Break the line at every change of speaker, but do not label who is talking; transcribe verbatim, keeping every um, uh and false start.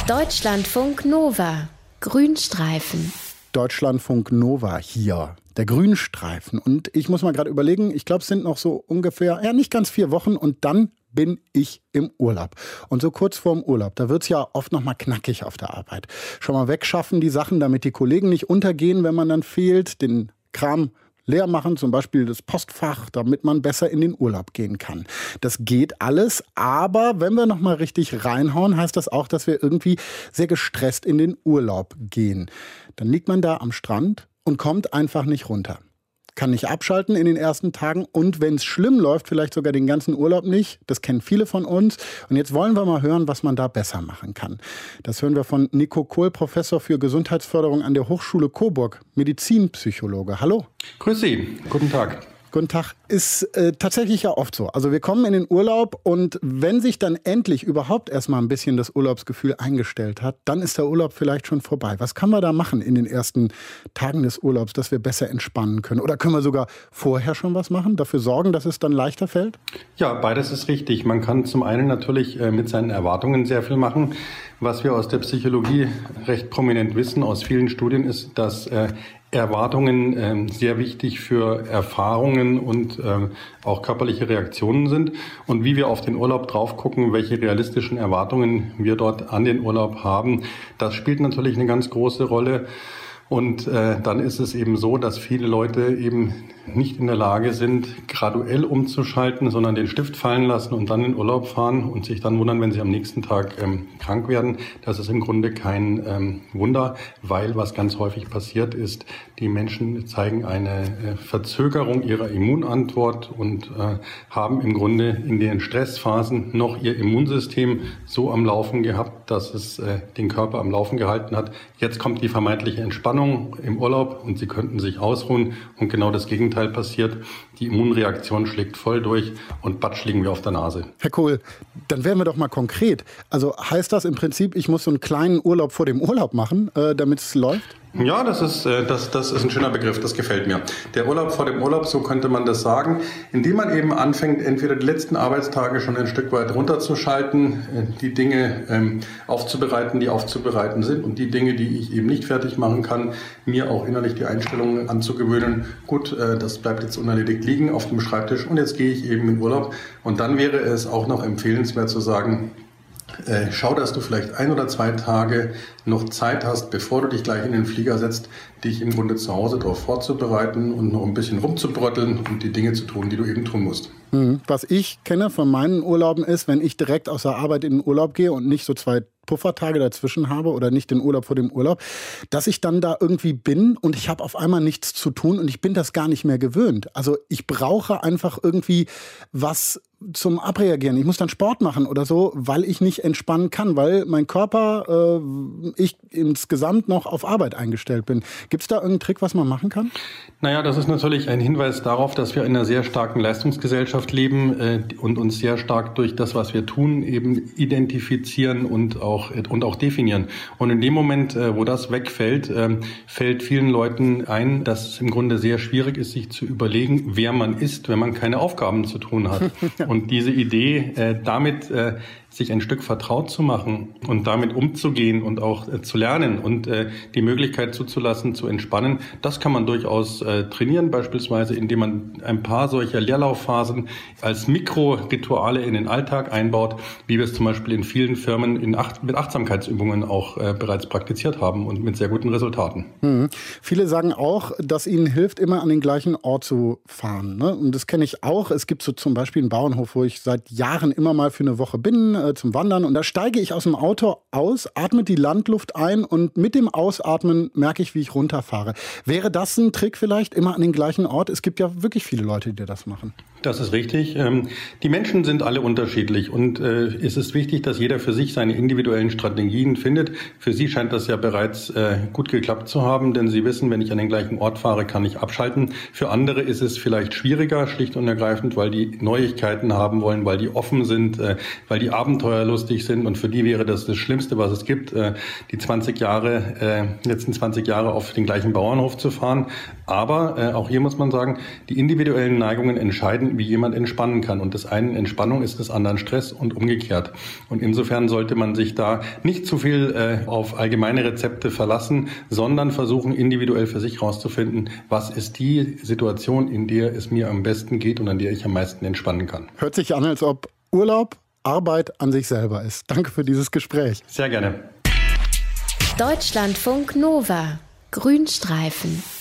Deutschlandfunk Nova, Grünstreifen.
Deutschlandfunk Nova hier, der Grünstreifen. Und ich muss mal gerade überlegen, ich glaube, es sind noch so ungefähr, ja nicht ganz vier Wochen und dann bin ich im Urlaub. Und so kurz vorm Urlaub, da wird es ja oft noch mal knackig auf der Arbeit. Schon mal wegschaffen die Sachen, damit die Kollegen nicht untergehen, wenn man dann fehlt, den Kram leer machen, zum Beispiel das Postfach, damit man besser in den Urlaub gehen kann. Das geht alles, aber wenn wir noch mal richtig reinhauen, heißt das auch, dass wir irgendwie sehr gestresst in den Urlaub gehen. Dann liegt man da am Strand und kommt einfach nicht runter. Kann nicht abschalten in den ersten Tagen und wenn es schlimm läuft, vielleicht sogar den ganzen Urlaub nicht. Das kennen viele von uns. Und jetzt wollen wir mal hören, was man da besser machen kann. Das hören wir von Nico Kohl, Professor für Gesundheitsförderung an der Hochschule Coburg, Medizinpsychologe. Hallo.
Grüß Sie, guten Tag.
Guten Tag. Ist äh, tatsächlich ja oft so. Also wir kommen in den Urlaub und wenn sich dann endlich überhaupt erstmal ein bisschen das Urlaubsgefühl eingestellt hat, dann ist der Urlaub vielleicht schon vorbei. Was kann man da machen in den ersten Tagen des Urlaubs, dass wir besser entspannen können? Oder können wir sogar vorher schon was machen, dafür sorgen, dass es dann leichter fällt?
Ja, beides ist richtig. Man kann zum einen natürlich äh, mit seinen Erwartungen sehr viel machen. Was wir aus der Psychologie recht prominent wissen, aus vielen Studien, ist, dass äh, Erwartungen ähm, sehr wichtig für Erfahrungen und ähm, auch körperliche Reaktionen sind. Und wie wir auf den Urlaub drauf gucken, welche realistischen Erwartungen wir dort an den Urlaub haben, das spielt natürlich eine ganz große Rolle. Und äh, dann ist es eben so, dass viele Leute eben nicht in der Lage sind, graduell umzuschalten, sondern den Stift fallen lassen und dann in Urlaub fahren und sich dann wundern, wenn sie am nächsten Tag ähm, krank werden. Das ist im Grunde kein ähm, Wunder, weil was ganz häufig passiert ist, die Menschen zeigen eine äh, Verzögerung ihrer Immunantwort und äh, haben im Grunde in den Stressphasen noch ihr Immunsystem so am Laufen gehabt, dass es äh, den Körper am Laufen gehalten hat. Jetzt kommt die vermeintliche Entspannung im Urlaub und sie könnten sich ausruhen und genau das Gegenteil passiert. Die Immunreaktion schlägt voll durch und batsch liegen wir auf der Nase.
Herr Kohl, dann werden wir doch mal konkret. Also heißt das im Prinzip, ich muss so einen kleinen Urlaub vor dem Urlaub machen, äh, damit es läuft?
Ja, das ist, das, das ist ein schöner Begriff, das gefällt mir. Der Urlaub vor dem Urlaub, so könnte man das sagen, indem man eben anfängt, entweder die letzten Arbeitstage schon ein Stück weit runterzuschalten, die Dinge ähm, aufzubereiten, die aufzubereiten sind und die Dinge, die ich eben nicht fertig machen kann, mir auch innerlich die Einstellung anzugewöhnen. Gut, äh, das bleibt jetzt unerledigt liegen auf dem Schreibtisch und jetzt gehe ich eben in Urlaub. Und dann wäre es auch noch empfehlenswert zu sagen, Äh, schau, dass du vielleicht ein oder zwei Tage noch Zeit hast, bevor du dich gleich in den Flieger setzt, dich im Grunde zu Hause darauf vorzubereiten und noch ein bisschen rumzubrötteln und die Dinge zu tun, die du eben tun musst.
Was ich kenne von meinen Urlauben ist, wenn ich direkt aus der Arbeit in den Urlaub gehe und nicht so zwei Puffertage dazwischen habe oder nicht den Urlaub vor dem Urlaub, dass ich dann da irgendwie bin und ich habe auf einmal nichts zu tun und ich bin das gar nicht mehr gewöhnt. Also ich brauche einfach irgendwie was zum Abreagieren. Ich muss dann Sport machen oder so, weil ich nicht entspannen kann, weil mein Körper, äh, ich insgesamt noch auf Arbeit eingestellt bin. Gibt es da irgendeinen Trick, was man machen kann?
Naja, das ist natürlich ein Hinweis darauf, dass wir in einer sehr starken Leistungsgesellschaft leben äh, und uns sehr stark durch das, was wir tun, eben identifizieren und auch, und auch definieren. Und in dem Moment, äh, wo das wegfällt, äh, fällt vielen Leuten ein, dass es im Grunde sehr schwierig ist, sich zu überlegen, wer man ist, wenn man keine Aufgaben zu tun hat. Und diese Idee, äh, damit äh, sich ein Stück vertraut zu machen und damit umzugehen und auch äh, zu lernen und äh, die Möglichkeit zuzulassen, zu entspannen, das kann man durchaus äh, trainieren, beispielsweise indem man ein paar solcher Leerlaufphasen als Mikrorituale in den Alltag einbaut, wie wir es zum Beispiel in vielen Firmen in Acht- mit Achtsamkeitsübungen auch äh, bereits praktiziert haben und mit sehr guten Resultaten.
Mhm. Viele sagen auch, dass ihnen hilft, immer an den gleichen Ort zu fahren. Ne? Und das kenne ich auch. Es gibt so zum Beispiel einen Bauernhof, wo ich seit Jahren immer mal für eine Woche bin, äh, zum Wandern. Und da steige ich aus dem Auto aus, atme die Landluft ein und mit dem Ausatmen merke ich, wie ich runterfahre. Wäre das ein Trick vielleicht, immer an den gleichen Ort? Es gibt ja wirklich viele Leute, die das machen.
Das ist richtig. Die Menschen sind alle unterschiedlich und es ist wichtig, dass jeder für sich seine individuellen Strategien findet. Für Sie scheint das ja bereits gut geklappt zu haben, denn Sie wissen, wenn ich an den gleichen Ort fahre, kann ich abschalten. Für andere ist es vielleicht schwieriger, schlicht und ergreifend, weil die Neuigkeiten haben wollen, weil die offen sind, weil die abenteuerlustig sind und für die wäre das das Schlimmste, was es gibt, die zwanzig Jahre, letzten zwanzig Jahre auf den gleichen Bauernhof zu fahren. Aber auch hier muss man sagen, die individuellen Neigungen entscheiden feststellen, wie jemand entspannen kann. Und das einen Entspannung ist des anderen Stress und umgekehrt. Und insofern sollte man sich da nicht zu viel äh, auf allgemeine Rezepte verlassen, sondern versuchen, individuell für sich herauszufinden, was ist die Situation, in der es mir am besten geht und an der ich am meisten entspannen kann.
Hört sich an, als ob Urlaub Arbeit an sich selber ist. Danke für dieses Gespräch.
Sehr gerne.
Deutschlandfunk Nova. Grünstreifen.